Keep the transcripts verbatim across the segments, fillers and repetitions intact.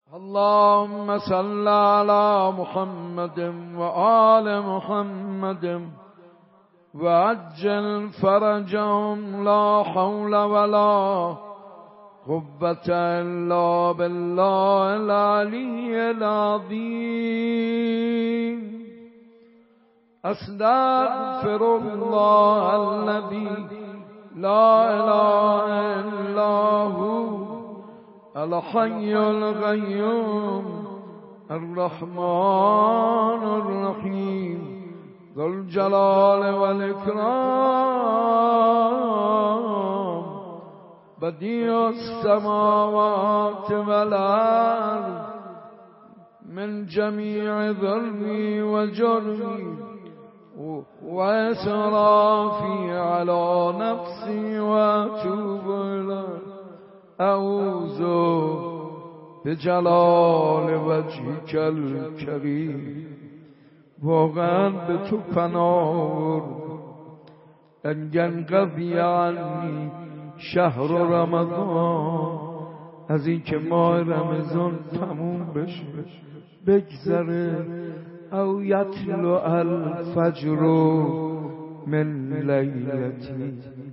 اللهم صل على محمد وآل محمد وعجل فرجهم لا حول ولا قوة إلا بالله العلي العظيم. أستغفر الله الذي لا إله إلا هو الحي القيوم الرحمن الرحيم ذو الجلال والإكرام بديع السماوات والأرض من جميع ذنبي وجرمي وإسرافي على نفسي وأتوب إليه. أعوذ بجلال وجهك الكریم واقعا به تو پناه ان ینقضی عنی شهر رمضان، از این که ماه رمضان تموم بشه بگذره، او یطلع الفجر من لیلتی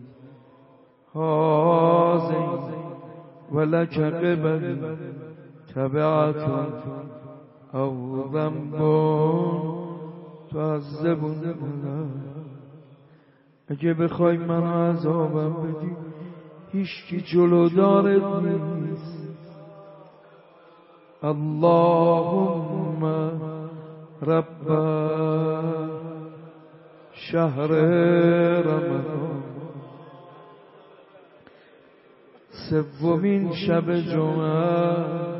هذه ولك قبل تبعت او ذنب تعذبون. اگه بخوای من عذابم بدی هیچکی جلودارت نیست. اللهم رب شهر رمضان، سومین شب جمعه.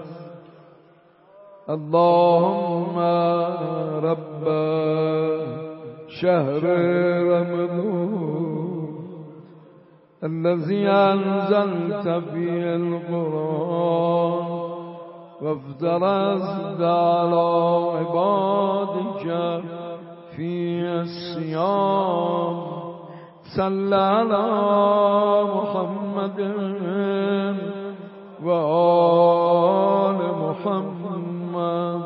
اللهم رب شهر رمضان الذي انزلت فيه القرآن وافترضت على عبادك فيه الصيام. صل على محمد وآل محمد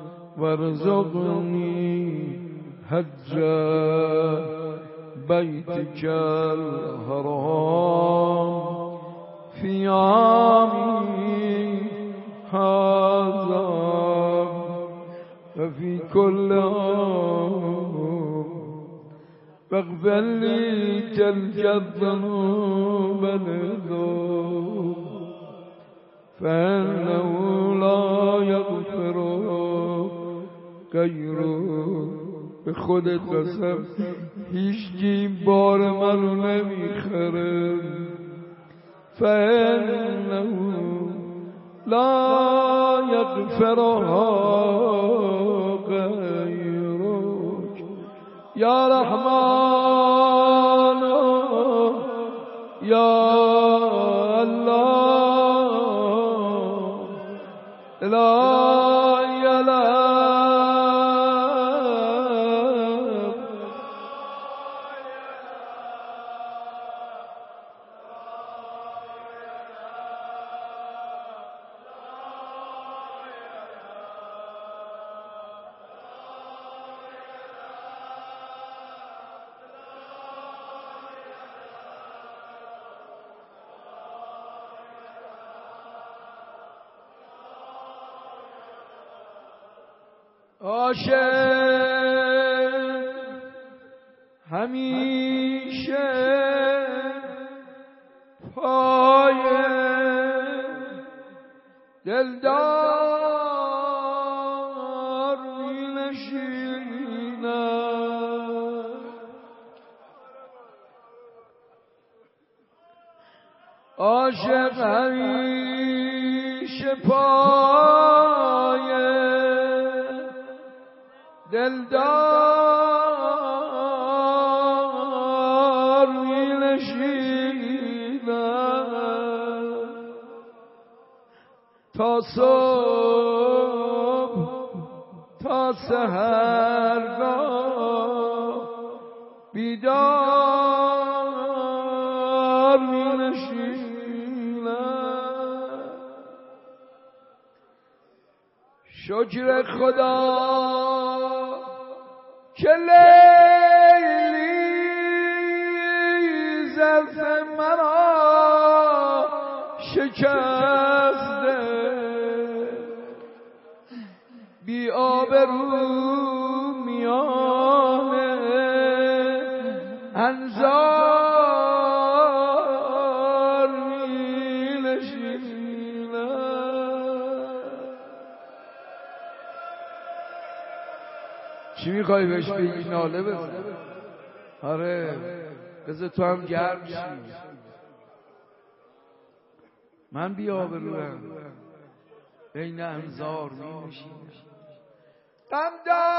وارزقني حج بيتك الحرام في عامي هذا وفي كل عام، واغفر لي تلك الذنوب الذنوب فإنه لا يغفر غیره. به خودت قسم هیچکی بار منو نمیخره. فإنه لا یغفرها غیرک یا رحمان یا الله الهی الهی. عاشق همیشه پای دلدار می نشیند. عاشق همیشه پای دلدار می نشیند تا صبح تا سحرگاه بیدار می نشیند. شکر خدا که لیلی زلف مرا شکسته بی آبرو میان انظار می نشینم. چی میخوای بهش بگی؟ ناله بزن. آره بذار تو هم گرم شی. من بی آبروام بین انظار می نشینم. غم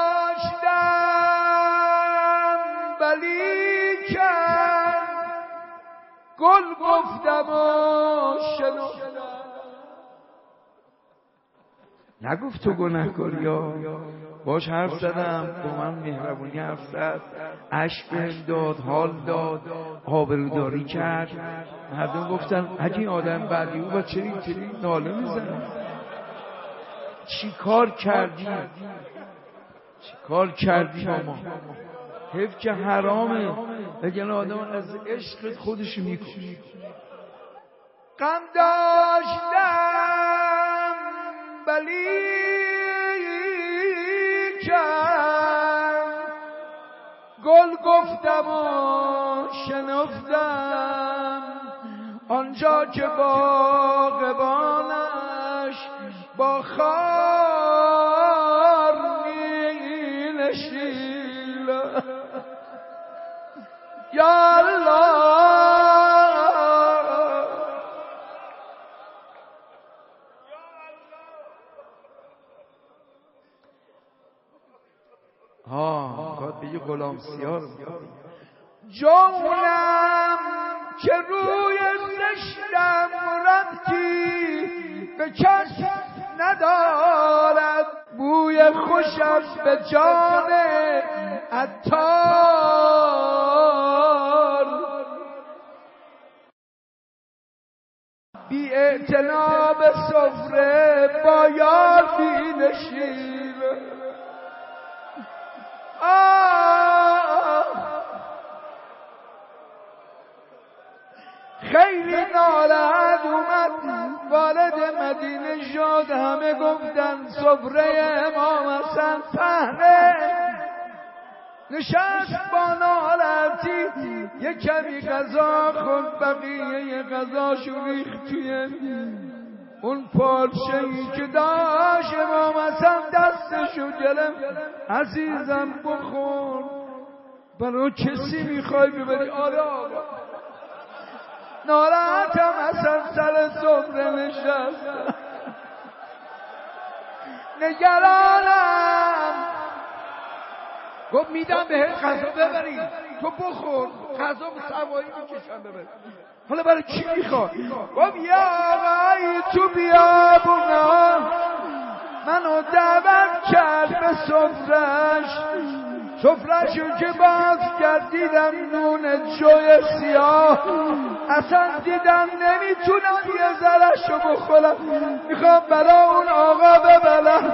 داشتم ولیکن گل گفتم و شنفتم. نگفت تو گناهکاری ها، باش حرف زدم، با من مهربونی حرف زد، اشک بهم داد، حال داد، آبروداری کرد. مردم گفتن اگه این آدم بعدی او با چه اینطوری ناله میزنه؟ چی کار کردی؟ چی کار کردی با ما؟ حیف که حرامه بگن آدم از عشقت خودش میکنه. غم داشتم ولیکن گل گفتم و شنفتم. آنجا که باغبانش با خار می نشیند. یا الله ها باید بگی غلام سیار جونم که روی زشتم ربطی به کس ندارد. بوی خوشم به جان عطار بی اعتنا به سفره با یار می نشینم. خیلی ناراحت اومد وارد مدینه شد. همه گفتن سفره امام حسن پهنه. نشست با ناراحتی یک کمی غذا خورد، بقیه غذاشو ریخت توی اون پارچه‌ای که داشت. امام حسن دستشو گرفت، عزیزم بخور، برای کسی میخوای ببری؟ آره آقا. ناراحتم اصلا سر سفره نشستم، نگرانم. گفت میدم بهت غذا ببری، تو بخور، غذا به سواری میکشم ببری. حالا برای چی میخواد؟ گفت یا آقای تو بیابونا منو دعوت کرد به سفرش. سفرشو که باز کرد دیدم نون جوی سیاه. اصلا دیدم نمیتونم یه ذرهشو بخورم، میخوام برای اون آقا ببرم.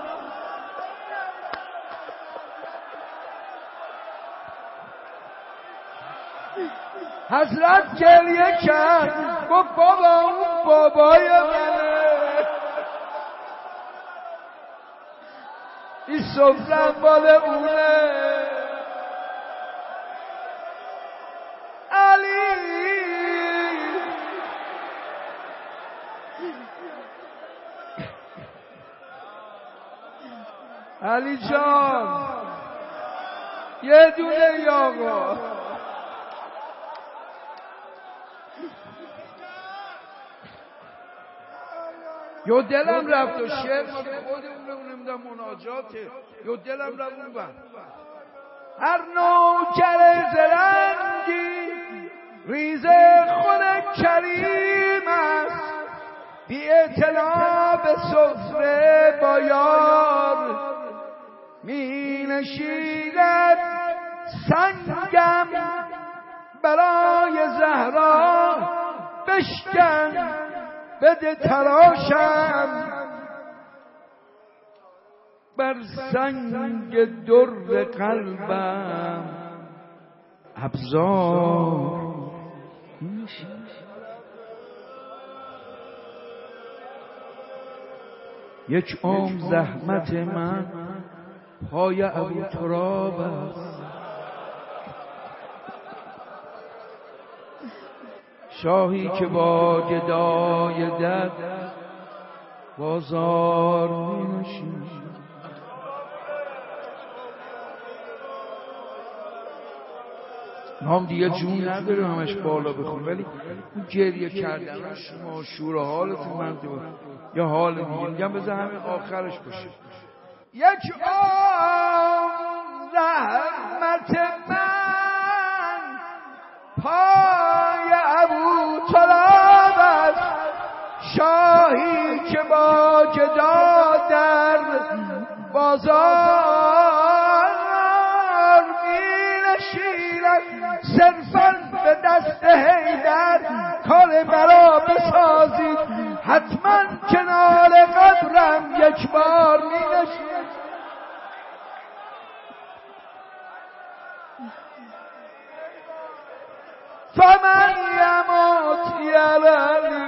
حضرت گریه کرد، گفت بابا اون بابای منه، این سفره مال اونه. علی علی جان یه دونه یاغا یا دلم رفت و شعر ما خودمون رو نمیدم مناجاته، یا دلم رفت اون بند. هر نوکر زرنگی ریزه خود کریم است، بی اعتنا به سفره با یار می نشیند. سنگم برای زهرا بشکن بده تراشم. بر سنگ در قلبم ابزار یک عمر زحمت من پای ابو تراب است. شاهی که با گدای در بازار می نشیند. هم دیگه جون نداره همش بالا بخون، ولی اون گریه کردن شما شور حالتون من دو یا حال دیگه میگم بذار همین آخرش باشه. یک آن زحمت من پای ابو طلاب است. شاهی که با گدا در بازار می نشیند. صرفاً به دست حیدر کار مرا بسازید، حتما کنار قبرم یک بار می نشیند. فمن یموت یلنی،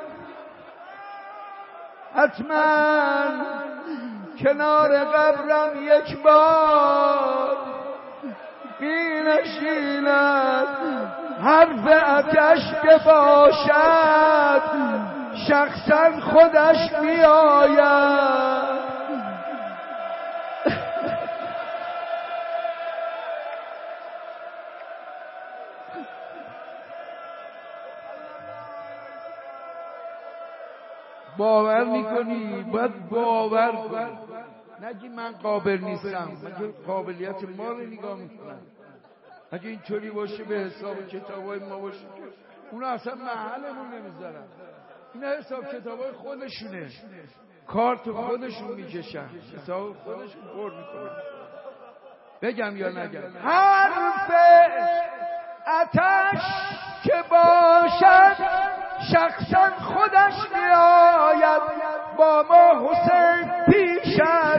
حتما کنار قبرم یک بار می نشیند. حرف آتش که باشد شخصا خودش می آید. باور میکنی؟ باید باور کنی، نگی من قابل نیستم. من قابلیت ما رو نگاه میکنم. اگه اینطوری باشه به حساب کتابای ما باشه اونا اصلا محلمون نمیذارن. اینا حساب کتابای خودشونه، کارت خودشون میکشن، حساب خودشون پر میکنن. بگم یا نگم؟ حرف آتش که باشد شخصا خودش میآید. با ما حسین پیش از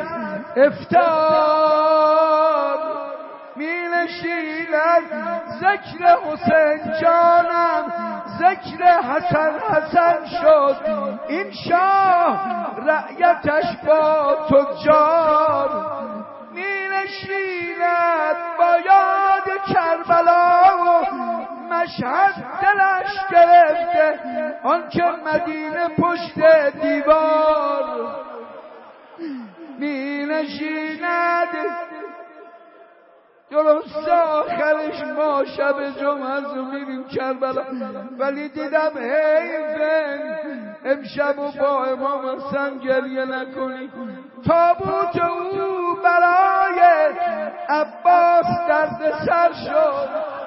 افطار می نشیند. ذکر حسین جانم ذکر حسن حسن شد. این شاه رعیتش با تجار می نشیند. با یاد کربلا و مشهد دلش گرفته، آنکه مدینه پشت دیوار می نشیند. درست آخرش ما شب جمعه رو میریم کربلا، ولی دیدم حیفه امشب و با امام حسن گریه نکنی. تابوت او برای عباس درد سر شد.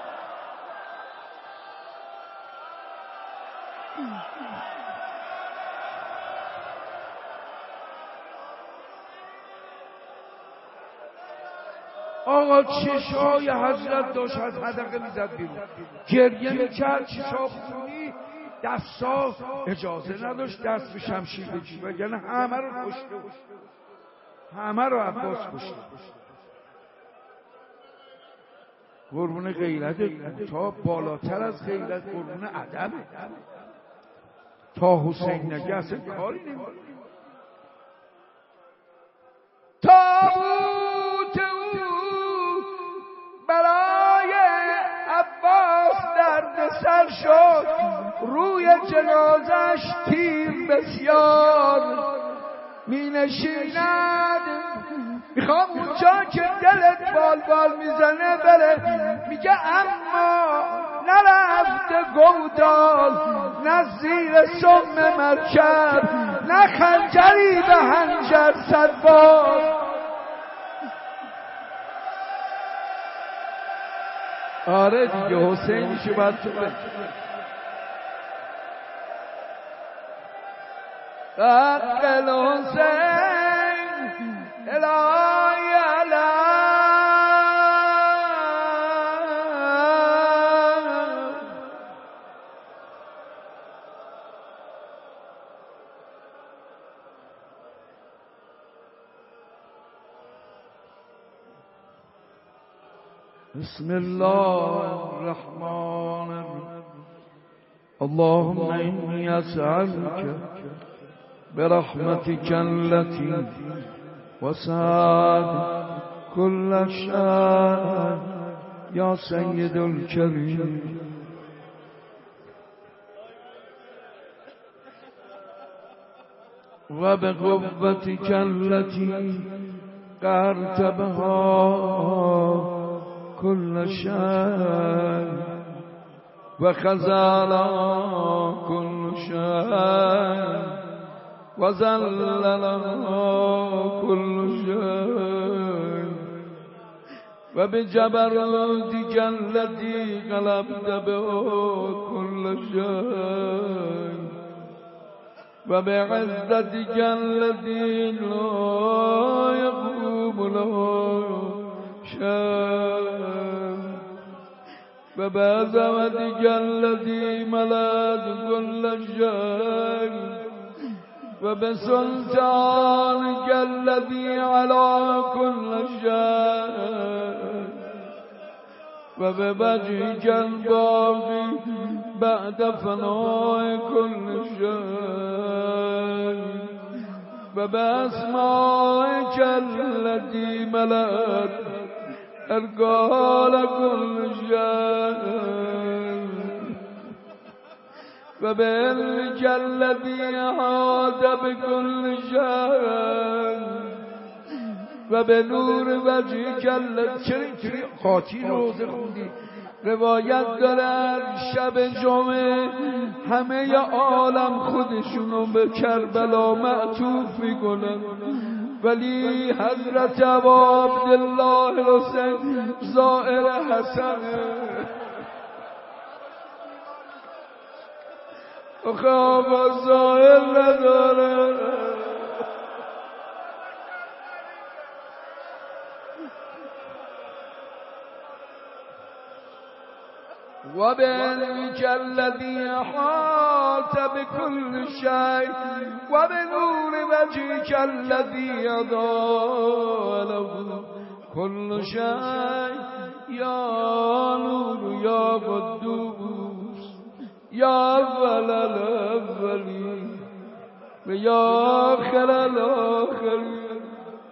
آقا چشای حضرت داشت از حدقه میزد بیرون، گریه میکرد، چشا خونی، دستا اجازه نداشت دست به شمشیر بگی، وگرنه همه رو کشته، همه رو عباس کشته. قربون غیرت تا بالاتر از غیرت قربون ادبه. تا حسین نگه اصلا کاری نمید. تابوت او برای عباس درد سر شد. روی جنازش تیر بسیار می نشیند. میخوام اونجا که دلت بال بال میزنه بره، میگه اما نرفته گودال، نه زیر سم مرکب، نه خنجری به هنجر صد بار. آره دیگه حسینیشو باید تو بگی. حق الحسین الهی علی بسم الله الرحمن الرحیم اللهم إني أسألك برحمتك التي وسعت كل شيء يا سيد الكريم وبقوتك التي قهرت بها كل شيء وخزل كل شيء وذلل كل شيء وبجبروتك التي غلبت به كل شيء وبعزتك التي لا يقوم له شيء وبعظمتك التي ملأت كل شيء وبسلطانك الذي على كل شيء وبوجهك الباقي بعد فناء كل شيء وبأسمائك التي ملأت أرقال كل شيء وبعلمك الذي أحاط بكل شيء وبنور وجهك الذي قاطی روزه خوندی روایت دارد شب جمعه همه عالم خودشونو به کربلا معطوف میکنن ولی حضرت ابا عبدالله حسین زائر حسن آخه آقا زائر نداره وبعلمك الذي أحاط بكل شيء وبنور وجهك الذي أضاء له كل شيء يا نور يا قدوس يا أول الأولين ويا آخر الآخرين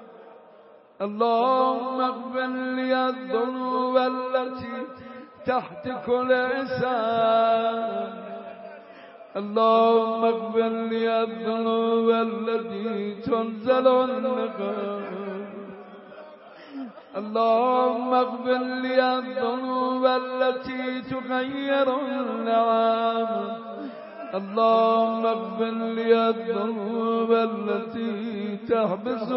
اللهم اغفر لي الذنوب التي تحت كل إنسان اللهم اغفر لي الذنوب التي تنزل النقم اللهم اغفر لي الذنوب التي تغير النعم اللهم اغفر لي الذنوب التي تحبس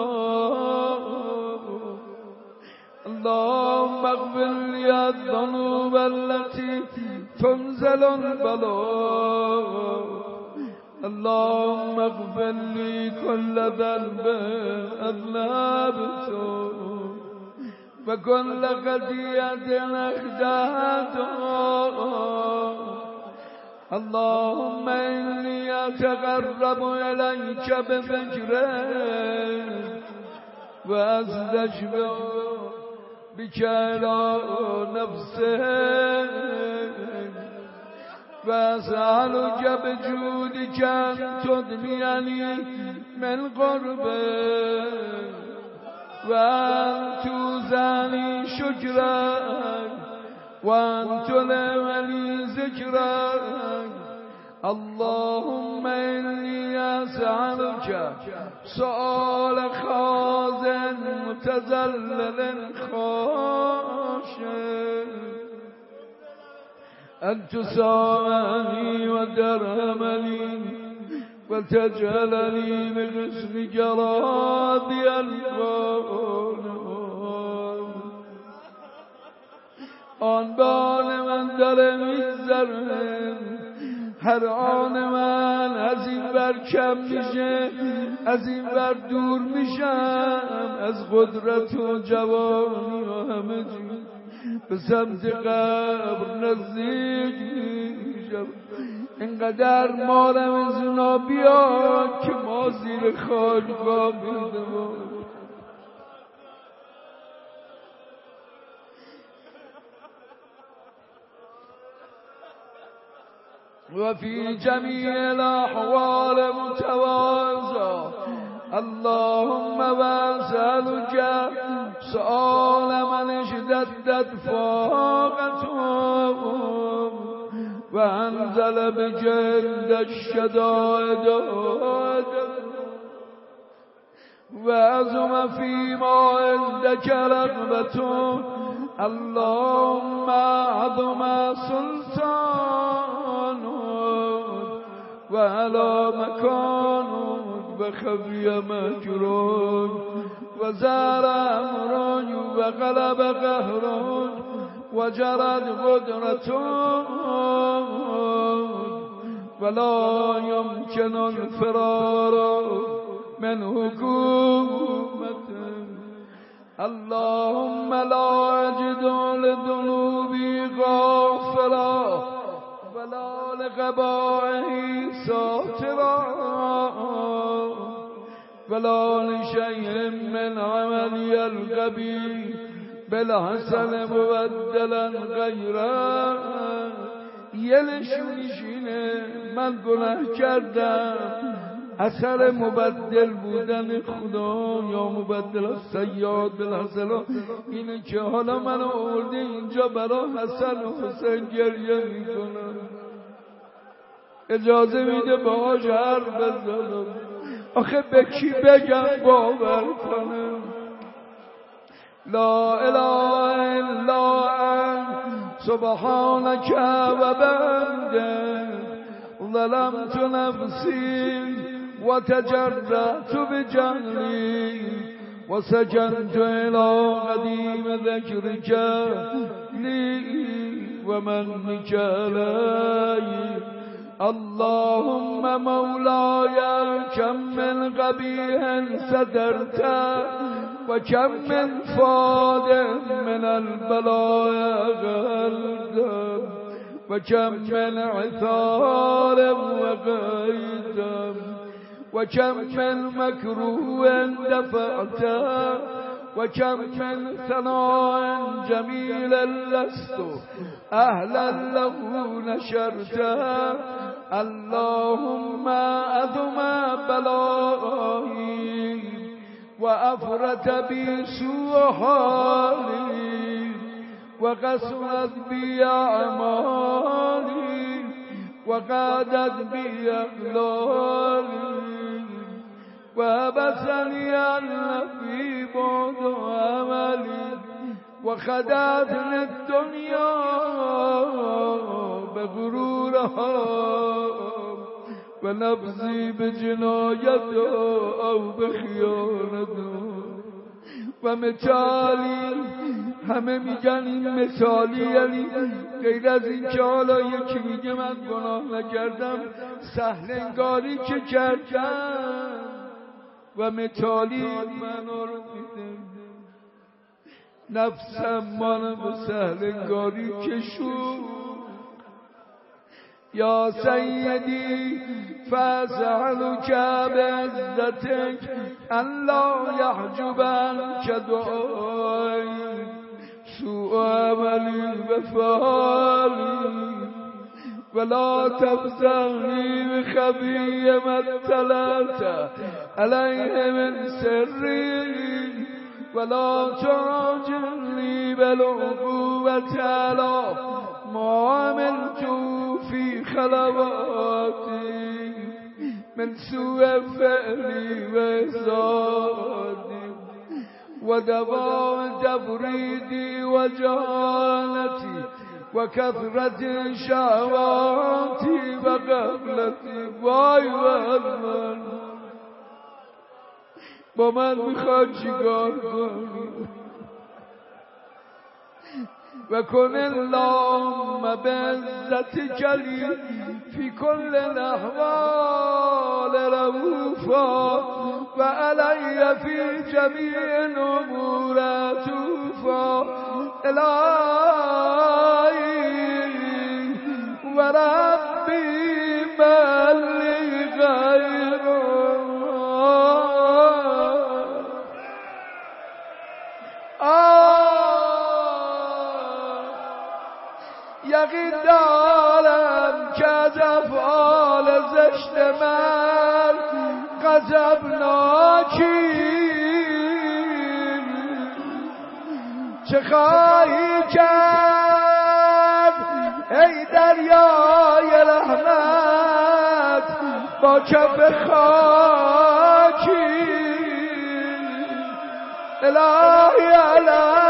الدار اللهم اغفر لي الذنوب التي تنزل البلاء اللهم اغفر لي كل ذنب أذنبته وكل خطيئة أخطأتها اللهم إني أتقرب إليك بفكرك وأستشفع بك إلى نفسك وأسألك بجودك أن تدنيني من قربك وأن توزعني شكرك وأن تلمني ذكرك اللهم إني أسألك سؤال خازن متذلل خاشع أن تسامحني وترحمني وتجعلني بحسنك راضيا آن بان من داره میگذره هر آن من از این ور کم میشه از این ور دور میشم از قدرت و جوانی و همه چیز به سمت قبر نزدیک میشم اینقدر مالم از اونا بیا که ما زیر خاک خوابیده وفي جميع الأحوال متواضع. اللهم واسألك سؤال من اشتدت فاقته وأنزل بجلد الشدائد وعظم فيما عندك رغبته. اللهم عظم سلطانه وعلى مكانه وخفي مكروه وزار أمره وغلب قهره وجرت قدرته ولا يمكن الفرار من حكومته. اللهم لا أجد لذنوبي غافرا ولا لقبائحي ساترا ولا لشيء من عملي القبيح بالحسن مبدلا غیره. یه نشونیشینه من گناه کردم، اثر مبدل بودن خدا یا مبدل از سیاد بالحسن اینه که حالا من آورده اینجا برای حسن و حسین گریه میکنم. اجازه میده باهاش حرف بزنم. آخه به کی بگم باور کنم؟ لا اله الا انت سبحانك وبحمدك ظلمت نفسي وتجرأت بجهلي وسجنت إلى قديم ذكرك لي ومنك علي. اللهم مولاي كم من قبيح سترت وكم من فاد من البلاء غلت وكم من عثار وقيد وكم من مكروه دفعت وكم من ثناء جميل لست أهلا له نشرت. اللهم أذم بلائي وأفرت بي سوء حالي وقسمت بي أعمالي وقادت بي أقلالي وبسني النبي بعد عملي وخدعتني الدنيا بغرورها ونفسي بجنايته أو بخيانته. و مثالی همه میگن این مثالی، یعنی غیر از این که حالا یکی میگه من گناه نکردم سهل انگاری که کردم و مثالی منو رو میده نفسم منو به سهل انگاری کشون. یا سیدی فاسألك بعزتك ان لا يحجب عنك دعائي سوء عملي وفعالي ولا تفزعني بخبي ما اطلعت عليه من سري ولا تعجلني بالعقوبة على ما عملت في خلواتي من سوء فعلي وإحساني ودواء تفريدي وجهالتي وكثرة شهواتي وغفلتي. وای من با من میخواد چیکار کنی؟ و کن اللهم بعزتك لي في كل الاحوال رؤوفا وعلي في جميع الامور عطوفا. الهی و ربی من لغیره یقین دارم که غضبناکی چه خواهی کرد ای دریای رحمت با کف خاکی الهی الهی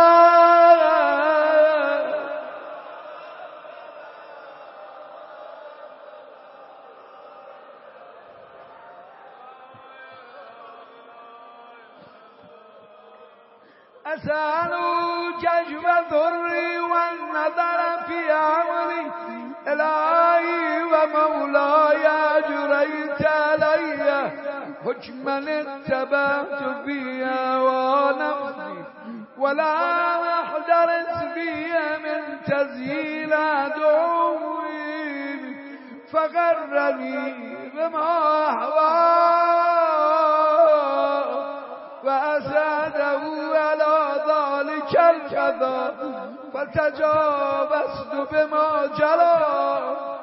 أسألوا كشف ضري والنظر في أمري إلهي ومولاي أجريت علي حكما اتبعت فيها ونفسي ولا أحضرت فيها من تزيين عدوي فغرني بما أحواه وأساده على ذلك القضاء فتجاوزت بما جرى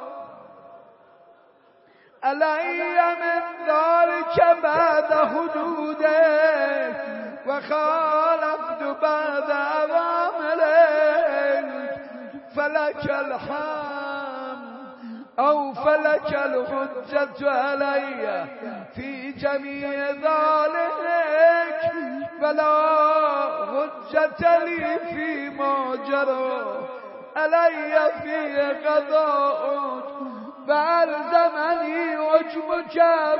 علي من ذلك بعد حدوده وخالفت بعد أوامره فلك الحمد أو فلك الحجة علي في جميع ذلك فلا حجة لي فيما جرى علي في قضاء فألزمني حكمك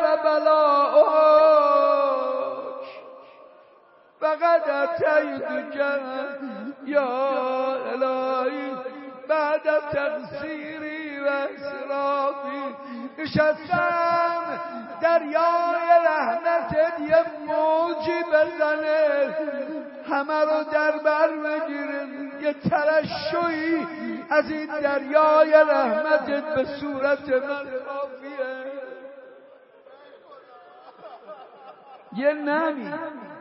وبلاؤك فقد أتيتك يا إلهي بعد تقصيري و اسرافی نشستم دریای رحمتت یه موجی بزنه همه رو در بر بگیره یه ترشویی از این دریای رحمتت به صورت من کافیه یه نمی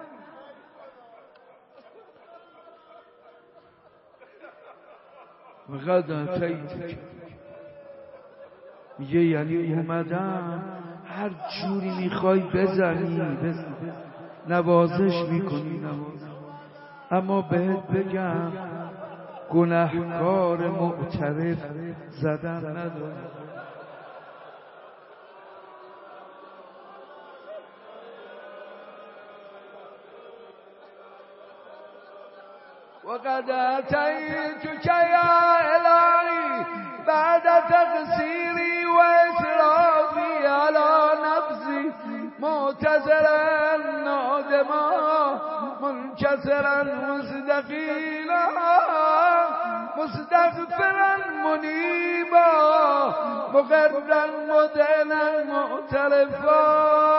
وقد اتیتک میگه یعنی اومدم هر جوری میخوای بزنی بزنی نوازش میکنی نوازش اما بهت بگم گناهکار معترف زدن نداره وقد أتيتك يا إلهي بعد تقصيري وإسرافي على نفسي معتذرا نادما منكسرا مستقيلا مستغفرا منيبا مقرا مدعنا معترفا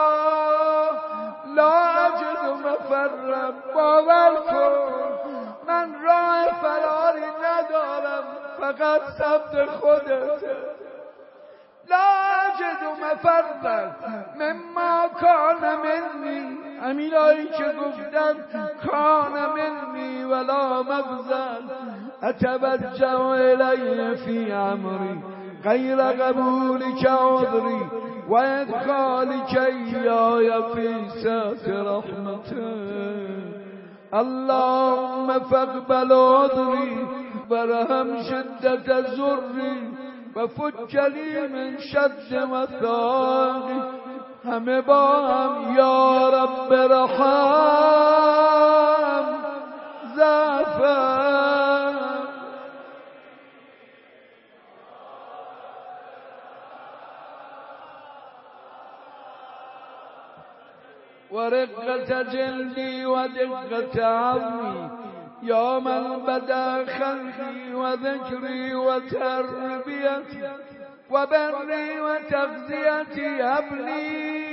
لا أجد مفرا باور کن من راه فراری ندارم فقط ثبت خودت لا أجد مفرا مما کان منی امیرایی که گفتن کان منی ولا مفزن اتوجه الی فی امری غیر قبولک عذری و ادخالک ایای فی سعة رحمتک اللهم فاقبل عذري برهم شدة زري وفك لي من شد وثاقي همه با هم یا رب رحم زعفر ورقة جلدي ودقة عظمي يا من بدا خلقي وذكري وتربيتي وبري وتغذيتي أبني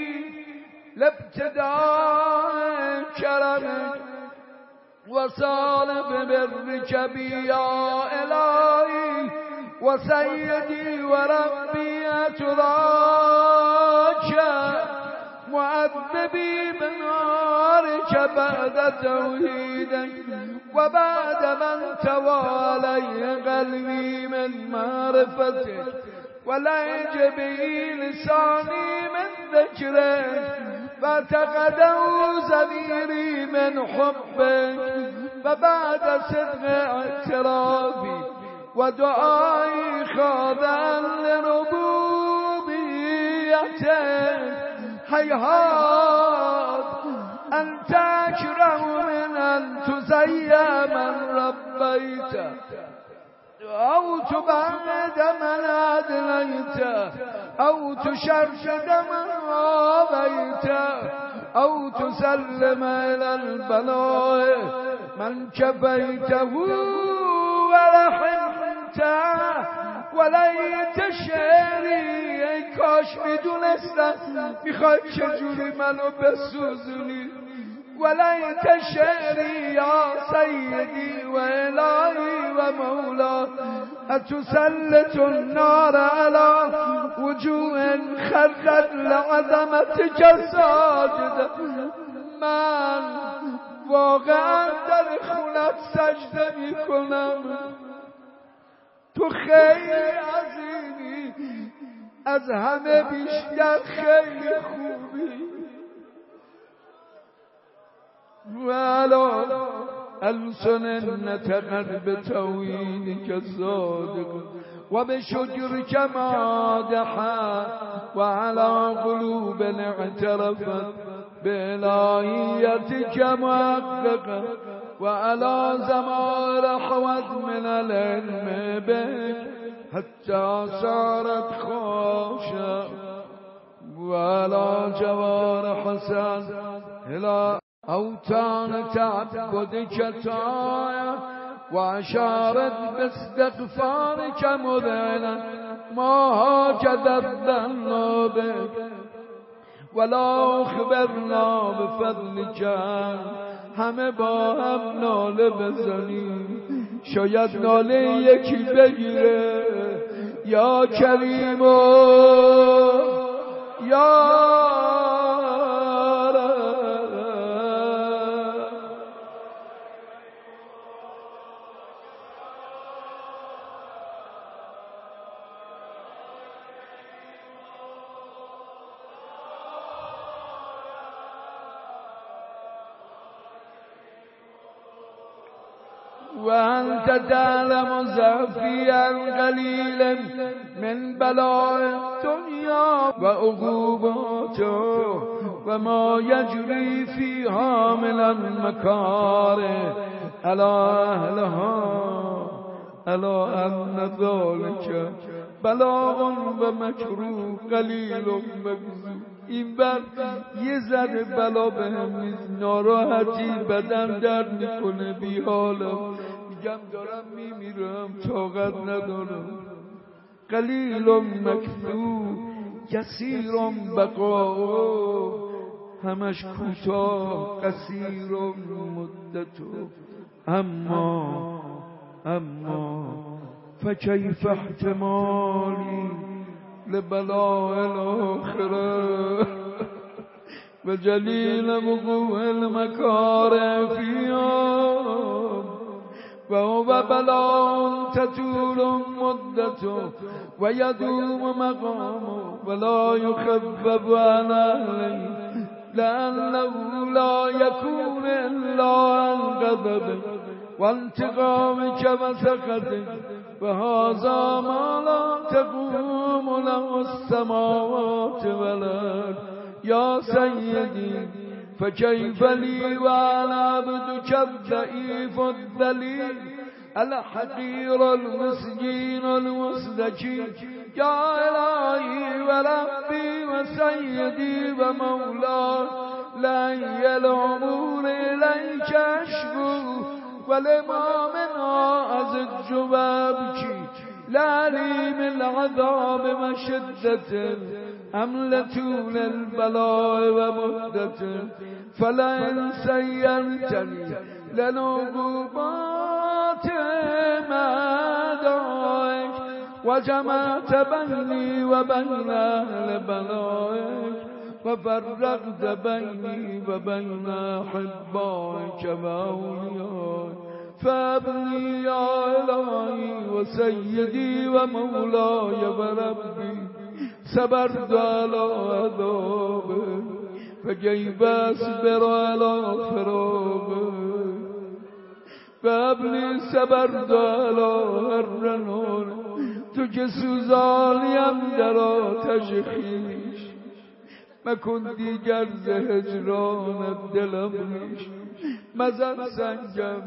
لابتداء كرمك وصالب برك بي يا إلهي وسيدي وربي أتراك معذبي بنارك بعد توحيدك وبعد من توالي قلبي من معرفتك ولج به لساني من ذكرك فاعتقده ضمیری من حبك وبعد صدق اعترافي ودعائي خاضعا لربوبيتك هيهات أن تكره من أن تزيّ من ربيته أو تبعد من أدليته أو تشرشد من آبيته أو تسلم إلى البلاء من كفيته ورحمته وليت شعری ای کاش میدونستم میخوای چجوری منو بسوزونی وليت شعری یا سیدی و الهی و مولا اتسلط النار على وجوه خرت لعظمتك ساجده من واقعا در خونت سجده میکنم تو خیلی عظیمی از همه بیشتر خیلی خوبی وعلا السن نتقر بتویلك الصادق وبشجرك مادحا وعلى قلوب اعترفت بإلهيتك محققا وعلى زمار حوت من العلم بك حتى صارت خاشعة وعلى جوار حسن إلى أوتان تعبدك طاعة وأشارت باستغفارك مذعنا ما هكذا الظن بك ولا أخبرنا بفضلك همه با هم ناله بزنیم شاید ناله یکی بگیره یا کریم یا وأنت تعلم زعفيا قليلا من بلاء الدنيا وعقوباته وما يجري فيها من المكاره على أهلها ألا أن ذلك بلاء ومكروه قليل مجزوم این بر یه ذره بلا به هم ناراحتی بدن درد میکنه بی حالم میگم دارم میمیرم طاقت ندارم قلیل مکفو یسیر بقا همش کوتاه قصیر مدت اما اما فکیف احتمالی لبلاء الآخرة وجليل وقوع المكاره فيها وهو بلاء تطول مدته ويدوم مقامه ولا يخفف عن أهله لأنه لا يكون إلا عن غضبه وانتقامك وسخطك وهذا ما لا تقوم له السماوات والأرض يا سيدي فكيف لي وأنا عبدك الضعيف الذليل الحقير المسكين المستكين يا إلهي وربي وسيدي ومولاي لي الأمور إليك أشكو ولما منها أزج وابكي لا لي من العذاب وشدة أم لطول البلاء ومدته فلئن سيرتني لنعقوبات مدائك وجمعت بيني وبين أهل بلائك وفرقت بيني وبين أحبائك وأوليائك فابني يا إلهي وسيدي ومولاي وربي صبرت على عذابه فكيف أصبر على فراقه فابني صبرت على هر نور تو که سوزانیم در آتش خویش مکن دیگر ز هجرانت دلم ریش مزن سنگم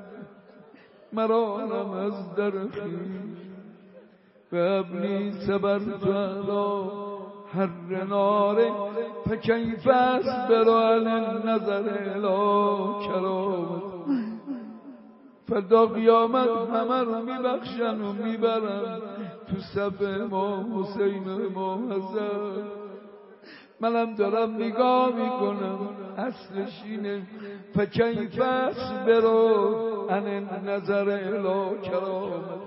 مرانم از در خویش فابنی صبرت علی هر نار فکیف اصبر علی النظر الی کرامت فردا قیامت همه رو میبخشن و میبرن تو صف امام حسین و امام حسن. منم دارم نگاه میکنم اصلش اینه فکیف اصبر علی النظر الی کرامت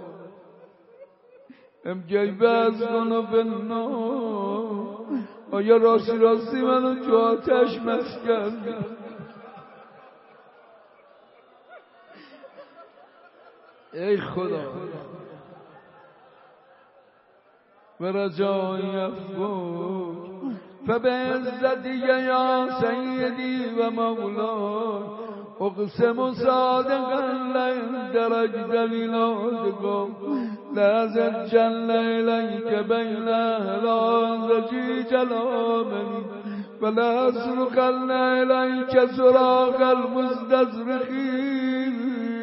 ام کیف اصبر بالنار. آیا راستی راستی منو تو آتش مست کردی؟ ای خدا و رجای افوک فبعزتی یا سیدی و مولا اقسم صادقا لئن درجت الى لازل جل الیک بین اهلازجی جلامنی ولا اسرقن الیک سراغ المستزرخین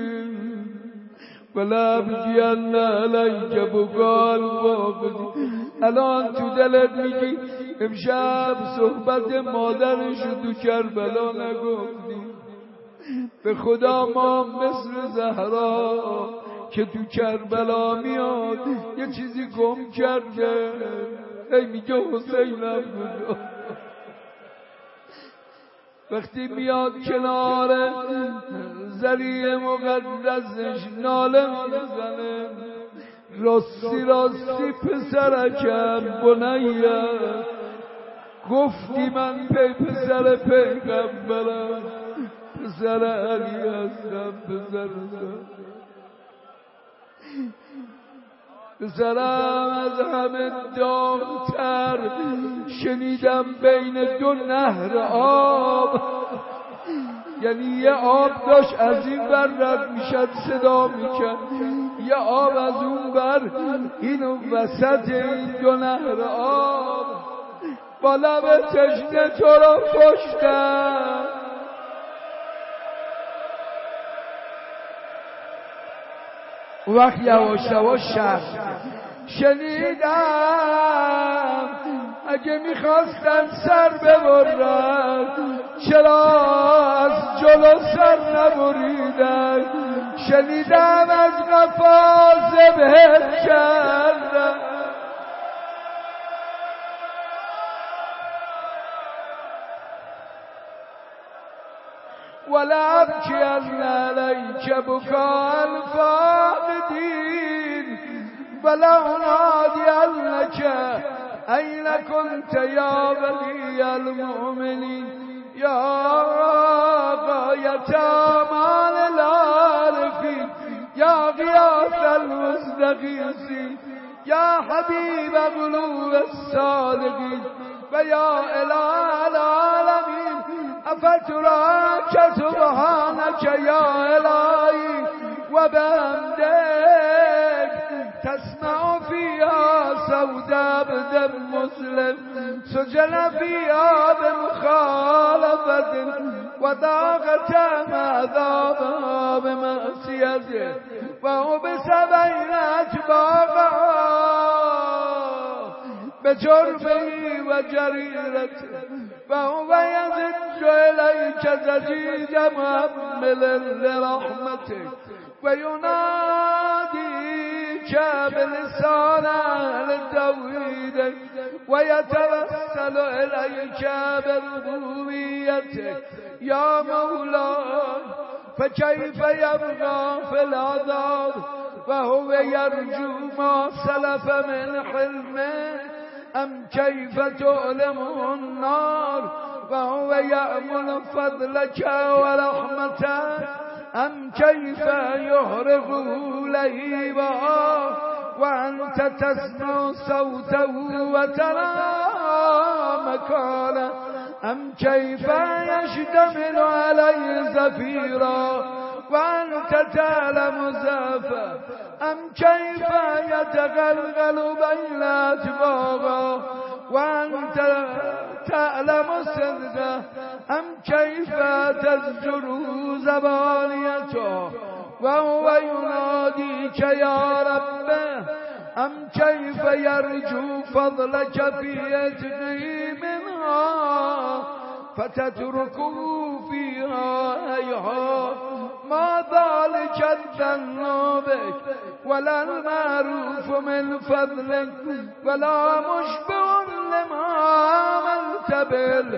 ولا بگیان علیک بکال واقعی. الان تو دلت میگی امشب صحبت مادرش تو کربلا نگفتی. به خدا ما مثل زهرا که تو کربلا میاد یه چیزی گم کرده ای میگه حسینم بود. وقتی میاد کنار ذریع مقدسش ناله میزنه راستی راستی پسرکم بنیه گفتی من پی پسر پیغمبرم پسر علی هستم پسر پسرم از همه داغ‌تر شنیدم بین دو نهر آب یعنی یه آب داشت از این بر رد میشد صدا میکرد یه آب از اون بر اینو وسط این دو نهر آب با لب تشنه تو را کشتم. اون وقت یواش یواش شب شنیدم اگه میخواستن سر ببرن چرا از جلو سر نبریدن. شنیدم از قفا ذبحت کردن ولا أبكين عليك بكاء الفاقدين ولا أنادينك أين كنت يا ولي المؤمنين يا غاية آمال العارفين يا غياث المستغيثين يا حبيب قلوب الصادقين ويا إله العالمين أفتراك سبحانك يا إلهي وبحمدك تسمع فيها صوت عبد مسلم سجن فيها بمخالفة وضاقت عذابها بمعصيته وحبس بين أتباعها بجرمه وجريرته وهو يزج إليك زجيج مؤمل لرحمتك ويناديك بلسان أهل التوحيد ويتوسل إليك بربوبيتك يا مولاي فكيف يبقى في العذاب وهو يرجو ما سلف من حلمه أم كيف تؤلمه النار وهو يأمل فضلك ورحمتك أم كيف يهرق لهيبا وأنت تسمع صوته وترى مكانه أم كيف يشتمل عليه زفيرا وأنت تعلم زافا أم كيف يتغلغل بين أجباغا وأنت تعلم صدقه أم كيف تزجر زبانيته وهو يناديك يا ربه أم كيف يرجو فضلك في يده منها فتتركه فيها أيها ما ذلك الذنب بك ولا المعروف من فضلك ولا مشبه لما عملت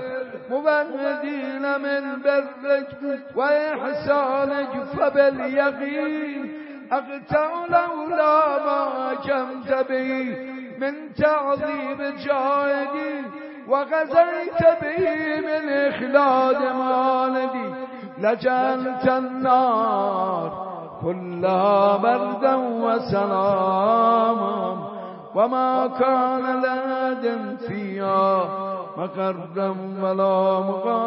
بالمبعدين من برك وإحسانك فباليقين أقطع لولا ما حكمت به من تعظيم جاهدي وغزيت به من إخلاد مالدي لجعلت النار كلها بردا وسلاما وما كان لأحد فيها مقرا ولا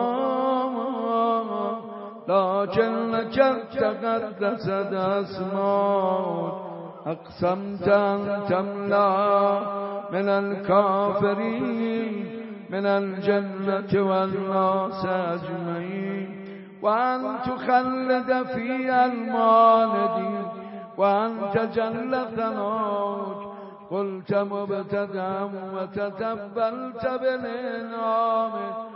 مقاما لكن لك تقدست أسماء أقسمت أن تملأ من الكافرين من الجنة والناس أجمعين وأن تخلد فيها المالدين وأن تجل ثناك قلت مبتدأ وتتبلت بالإنعام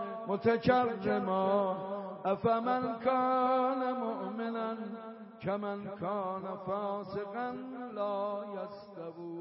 متكرما أفمن كان مؤمنا كمن كان فاسقا لا يستوون